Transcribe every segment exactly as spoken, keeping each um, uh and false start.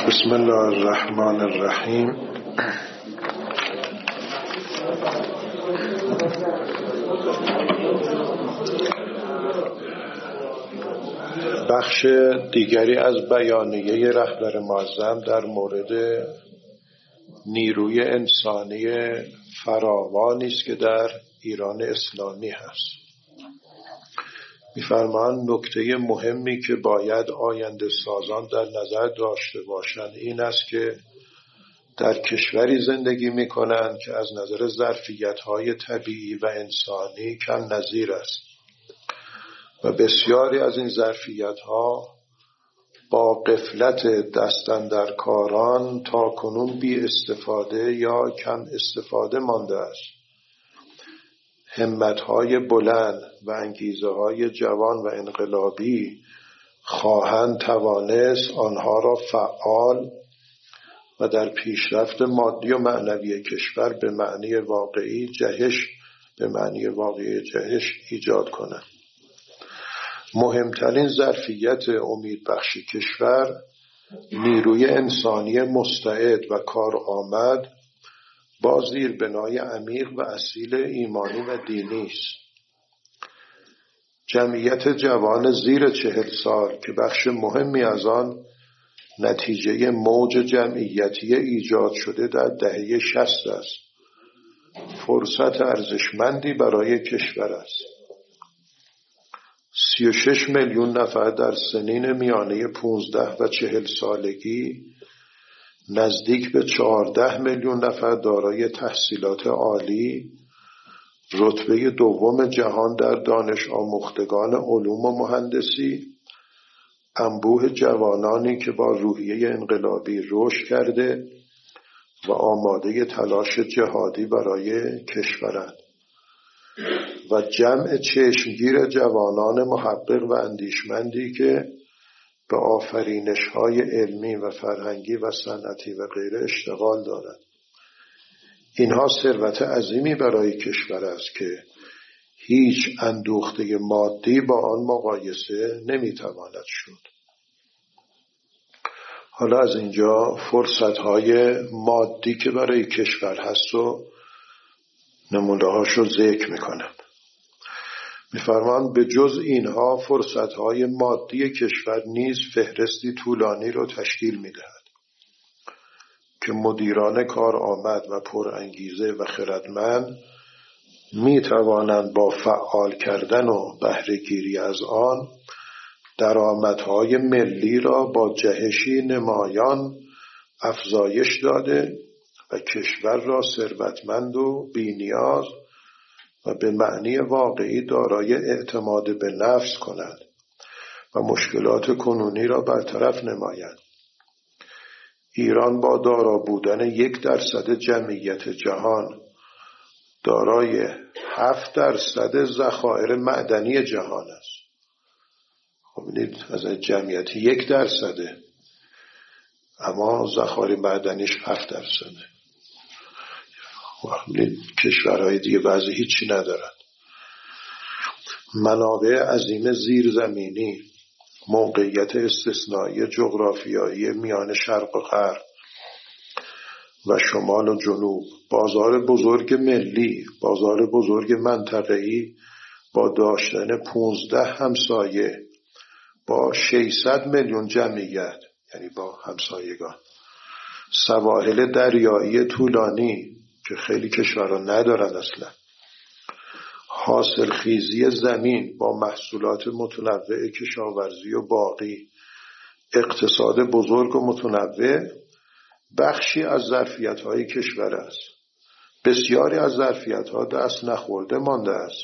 بسم الله الرحمن الرحیم. بخش دیگری از بیانیه رهبر معظم در مورد نیروی انسانی فراوانی است که در ایران اسلامی هست. می‌فرمایند نکته مهمی که باید آینده سازان در نظر داشته باشند این است که در کشوری زندگی می‌کنند که از نظر ظرفیت‌های طبیعی و انسانی کم نظیر است و بسیاری از این ظرفیت‌ها با غفلت دستاندرکاران تا کنون بی استفاده یا کم استفاده مانده است. همت‌های بلند و انگیزه‌های جوان و انقلابی خواهند توانست آنها را فعال و در پیشرفت مادی و معنوی کشور به معنی واقعی جهش به معنی واقعی جهش ایجاد کنند. مهمترین ظرفیت امیدبخش کشور نیروی انسانی مستعد و کارآمد با زیربنای عمیق و اصیل ایمانی و دینی است. جمعیت جوان زیر چهل سال که بخش مهمی از آن نتیجه موج جمعیتی ایجاد شده در دهه شصت است، فرصت ارزشمندی برای کشور است. سی و شش میلیون نفر در سنین میانه پانزده و چهل سالگی، نزدیک به چهارده میلیون نفر دارای تحصیلات عالی، رتبه دوم جهان در دانش آموختگان علوم و مهندسی، انبوه جوانانی که با روحیه انقلابی رشد کرده و آماده تلاش جهادی برای کشورند و جمع چشمگیر جوانان محقق و اندیشمندی که به آفرینش‌های علمی و فرهنگی و صنعتی و غیره اشتغال دارند. اینها ثروت عظیمی برای کشور است که هیچ اندوخته مادی با آن مقایسه نمیتواند شد. حالا از اینجا فرصت‌های مادی که برای کشور هست و نمونه‌هاش رو ذکر میکنم. می‌فرمایند به جز اینها فرصت‌های مادی کشور نیز فهرستی طولانی را تشکیل می‌دهد که مدیران کارآمد و پرانگیزه و خردمند می‌توانند با فعال کردن و بهره‌گیری از آن درآمدهای ملی را با جهشی نمایان افزایش داده و کشور را ثروتمند و بی‌نیاز و به معنی واقعی دارای اعتماد به نفس کنند و مشکلات کنونی را برطرف نمایند. ایران با دارا بودن یک درصد جمعیت جهان دارای هفت درصد ذخایر معدنی جهان است. خب ببینید از جمعیت یک درصده اما ذخایر معدنیش هفت درصده. کشورهای دیگه بعضی هیچی ندارن. منابع عظیم زیرزمینی، موقعیت استثنایی جغرافیایی میان شرق و غرب و شمال و جنوب، بازار بزرگ ملی، بازار بزرگ منطقه‌ای با داشتن پانزده همسایه با ششصد میلیون جمعیت، یعنی با همسایگان، سواحل دریایی طولانی که خیلی کشورها ندارن اصلا، حاصل خیزی زمین با محصولات متنوع کشاورزی و باغی، اقتصاد بزرگ و متنوع بخشی از ظرفیت‌های کشور است. بسیاری از ظرفیت‌ها دست نخورده مانده است.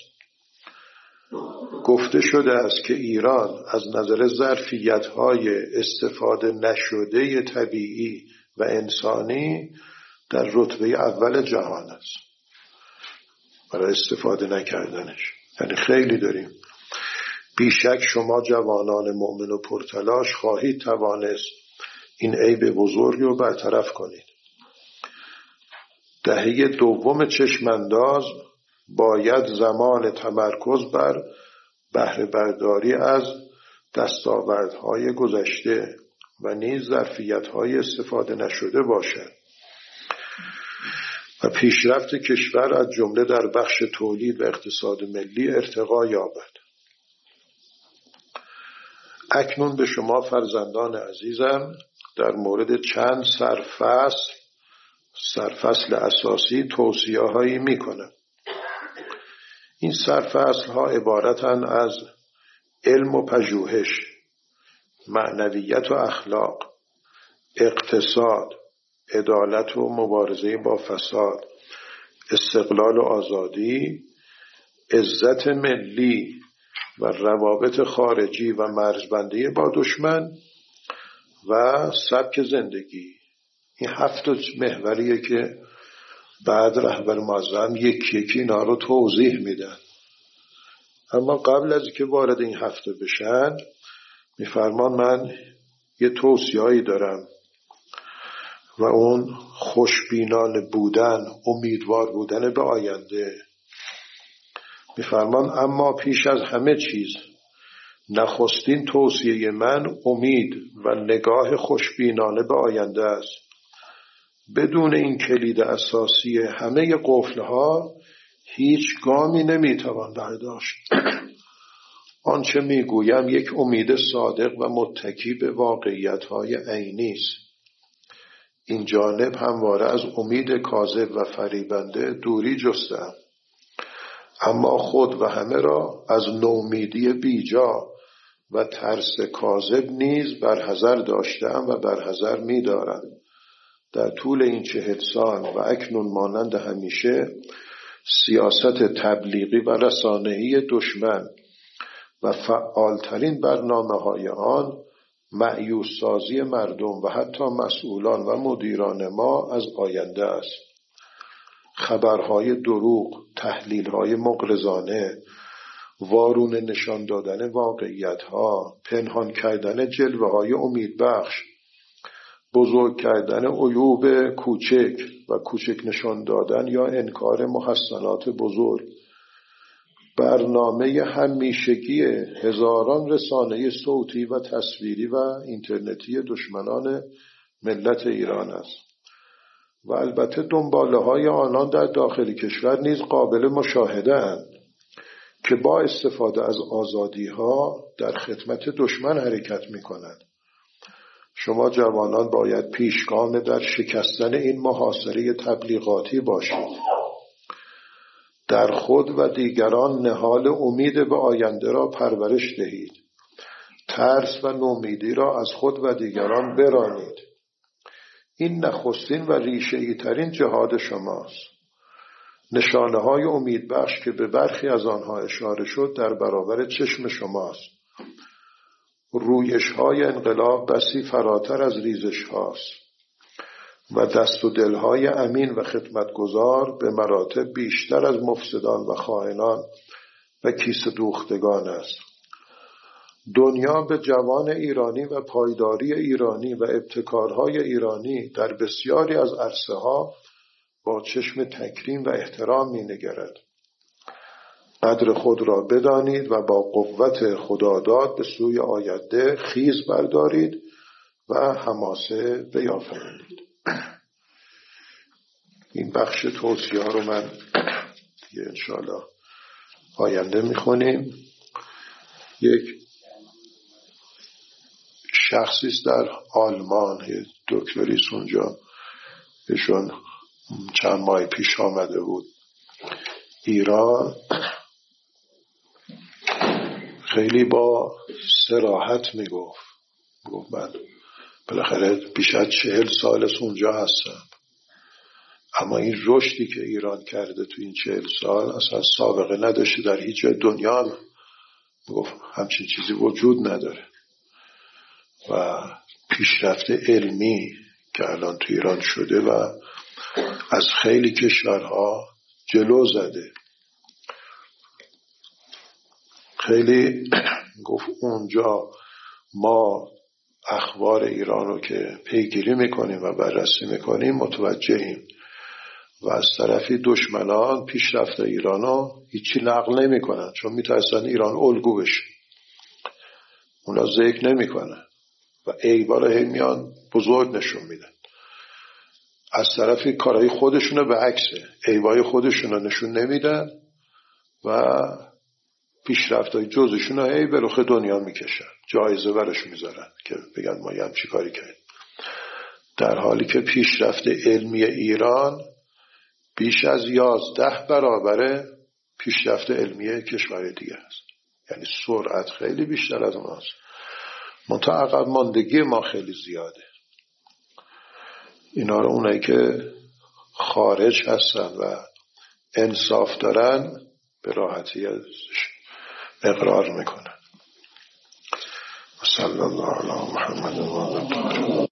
گفته شده است که ایران از نظر ظرفیت‌های استفاده نشده طبیعی و انسانی در رتبه اول جهان است برای استفاده نکردنش. یعنی خیلی داریم. بیشک شما جوانان مؤمن و پرتلاش خواهید توانست این عیب بزرگ رو برطرف کنید. دهه دوم چشمانداز باید زمان تمرکز بر بهره برداری از دستاوردهای گذشته و نیز ظرفیت‌های استفاده نشده باشد و پیشرفت کشور از جمله در بخش تولید و اقتصاد ملی ارتقا یابد. اکنون به شما فرزندان عزیزم در مورد چند سرفصل سرفصل اساسی توصیه هایی می کنم. این سرفصل ها عبارتند از علم و پژوهش، معنویت و اخلاق، اقتصاد، عدالت و مبارزه با فساد، استقلال و آزادی، عزت ملی و روابط خارجی و مرزبندی با دشمن و سبک زندگی. این هفت محوریه که بعد رهبر معظم یکی یکی اینا رو توضیح میدن. اما قبل از که وارد این هفته بشن میفرمان من یه توصیه‌ای دارم و اون خوشبینانه بودن، امیدوار بودن به آینده. میفرمان اما پیش از همه چیز نخستین توصیه من امید و نگاه خوشبینانه به آینده است. بدون این کلید اساسی همه قفل‌ها هیچ گامی نمیتوان برداشت. آنچه میگویم یک امید صادق و متکی به واقعیت‌های عینی است. این جانب همواره از امید کاذب و فریبنده دوری جستم، اما خود و همه را از نومیدی بیجا و ترس کاذب نیز برحذر داشتم و برحذر می‌دارم. در طول این چهل سال و اکنون مانند همیشه سیاست تبلیغی و رسانه‌ای دشمن و فعالترین برنامه‌های آن مأیوس سازی مردم و حتی مسئولان و مدیران ما از آینده است. خبرهای دروغ، تحلیل‌های مغرضانه، وارونه نشان دادن واقعیت‌ها، پنهان کردن جلوه‌های امیدبخش، بزرگ کردن عیوب کوچک و کوچک نشان دادن یا انکار محسنات بزرگ، برنامه همیشگی هزاران رسانه صوتی و تصویری و اینترنتی دشمنان ملت ایران است و البته دنباله های آنان در داخل کشور نیز قابل مشاهده اند که با استفاده از آزادی ها در خدمت دشمن حرکت می کنند. شما جوانان باید پیشگام در شکستن این محاصره تبلیغاتی باشید. در خود و دیگران نهال امید به آینده را پرورش دهید. ترس و نومیدی را از خود و دیگران برانید. این نخستین و ریشه‌ای ترین جهاد شماست. نشانه های امید بخش که به برخی از آنها اشاره شد در برابر چشم شماست. رویش های انقلاب بسی فراتر از ریزش هاست و دست و دلهای امین و خدمتگزار به مراتب بیشتر از مفسدان و خائنان و کیسه دوختگان است. دنیا به جوان ایرانی و پایداری ایرانی و ابتکارهای ایرانی در بسیاری از عرصه ها با چشم تکریم و احترام می نگرد. قدر خود را بدانید و با قوت خداداد به سوی آینده خیز بردارید و حماسه بیافرینید. این بخش توصیه ها رو من دیگه انشاءالله آینده میخونیم. یک شخصی است در آلمان، دکتری است اونجا، ایشون چند ماه پیش آمده بود ایران. خیلی با صراحت میگفت گفت من بالاخره بیش از چهل سال از اونجا هستم، اما این رشدی که ایران کرده تو این چهل سال اصلا سابقه نداشته در هیچ جای دنیا. گفت همچین چیزی وجود نداره و پیشرفت علمی که الان تو ایران شده و از خیلی کشورها جلو زده. خیلی گفت اونجا ما اخبار ایران رو که پیگیری میکنیم و بررسی میکنیم متوجهیم و از طرفی دشمنان پیشرفت ایران رو هیچی نقل نمیکنن چون میترسن ایران الگو بشه. اونا ذکر نمیکنن و عیبا رو هی میان بزرگ نشون میدن. از طرفی کارهای خودشونو به عکسه، عیبای خودشونو نشون نمیدن و پیشرفتای جزشونو هی به رخ دنیا میکشن، جایزه برش میذارن که بگن ما یه همچی کاری کردیم، در حالی که پیشرفت علمی ایران بیش از یازده برابر پیشرفت علمی کشور دیگه است. یعنی سرعت خیلی بیشتر از ماست، منتها عقب ماندگی ما خیلی زیاده. اینا رو اونایی که خارج هستن و انصاف دارن به راحتی اقرار میکنن. صلی الله علی محمد و آله.